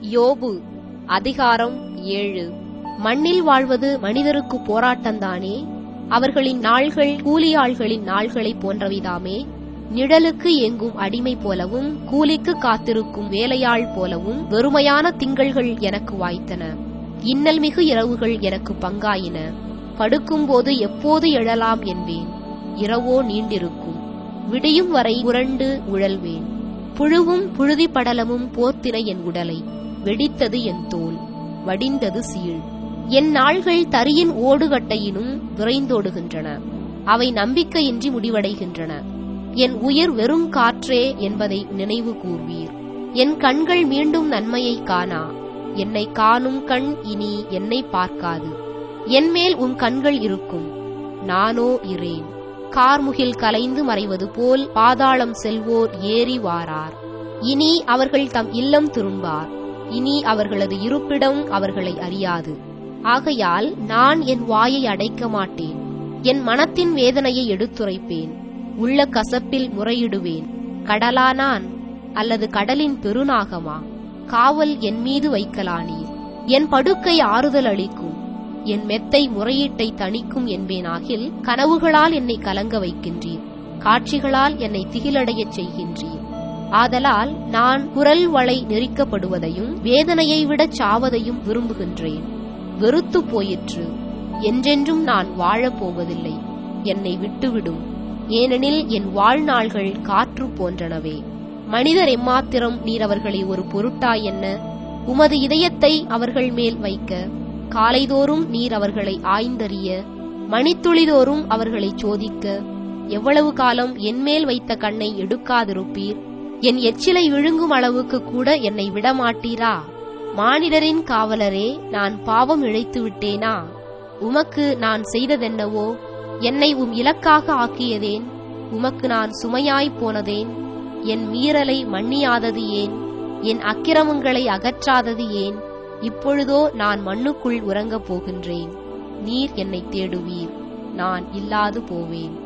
யோபு அதிகாரம் 7. மண்ணில் வாழ்வது மனிதருக்கு போராட்டந்தானே? அவர்களின் நாள்கள் கூலியாள்களின் நாள்களைப் போன்றவைதாமே. நிழலுக்கு எங்கும் அடிமை போலவும் கூலிக்கு காத்திருக்கும் வேலையாள் போலவும் வெறுமையான திங்கள்கள் எனக்கு வாய்த்தன. இன்னல் மிகு இரவுகள் எனக்கு பங்காயின. படுக்கும்போது எப்போது எழலாம் என்பேன். இரவோ நீண்டிருக்கும். விடியும் வரை உரண்டு உழல்வேன். புழுவும் புழுதி படலமும் போர்த்தின என் உடலை. வெடித்தது என் தோல், வடிந்தது சீழ். என் நாள்கள் தரியின் ஓடுகட்டையினும் விரைந்தோடுகின்றன. அவை நம்பிக்கையின்றி முடிவடைகின்றன. என் உயிர் வெறும் காற்றே என்பதை நினைவு கூர்வீர். என் கண்கள் மீண்டும் நன்மையை காணா. என்னை காணும் கண் இனி என்னை பார்க்காது. என்மேல் உன் கண்கள் இருக்கும், நானோ இரேன். கார்முகில் கலைந்து மறைவது போல் பாதாளம் செல்வோர் ஏறி வாரார். இனி அவர்கள் தம் இல்லம் திரும்பார். இனி அவர்களது இருப்பிடம் அவர்களை அறியாது. ஆகையால் நான் என் வாயை அடைக்க மாட்டேன். என் மனத்தின் வேதனையை எடுத்துரைப்பேன். உள்ள கசப்பில் முறையிடுவேன். கடலா நான், அல்லது கடலின் பெருநாகமா? காவல் என் மீது வைக்கலானீர். என் படுக்கை ஆறுதல் அளிக்கும், என் மெத்தை முறையீட்டை தணிக்கும் என்பேனாகில் கனவுகளால் என்னை கலங்க வைக்கின்றீர். காட்சிகளால் என்னை திகிலடையச் செய்கின்றீர். ஆதலால் நான் குரல் வளை நெரிக்கப்படுவதையும் வேதனையை விடச் சாவதையும் விரும்புகின்றேன். வெறுத்து போயிற்று. என்றென்றும் நான் வாழப்போவதில்லை. என்னை விட்டுவிடும். ஏனெனில் என் வாழ்நாள்கள் காற்று போன்றனவே. மனிதர் எம்மாத்திரம் நீர் அவர்களை ஒரு பொருட்டாய் என்ன? உமது இதயத்தை அவர்கள் மேல் வைக்க காலைதோறும் நீர் அவர்களை ஆய்ந்தறிய, மணித்துளிதோறும் அவர்களை சோதிக்க எவ்வளவு காலம் என்மேல் வைத்த கண்ணை எடுக்காதிருப்பீர்? என் எச்சிலை விழுங்கும் அளவுக்கு கூட என்னை விடமாட்டீரா? மானிடரின் காவலரே, நான் பாவம் இழைத்து விட்டேனா? உமக்கு நான் செய்ததென்னவோ? என்னை இலக்காக ஆக்கியதேன்? உமக்கு நான் சுமையாய்ப் போனதேன்? என் மீறலை மன்னியாதது ஏன்? என் அக்கிரமங்களை அகற்றாதது ஏன்? இப்பொழுதோ நான் மண்ணுக்குள் உறங்கப் போகின்றேன். நீர் என்னை தேடுவீர், நான் இல்லாது போவேன்.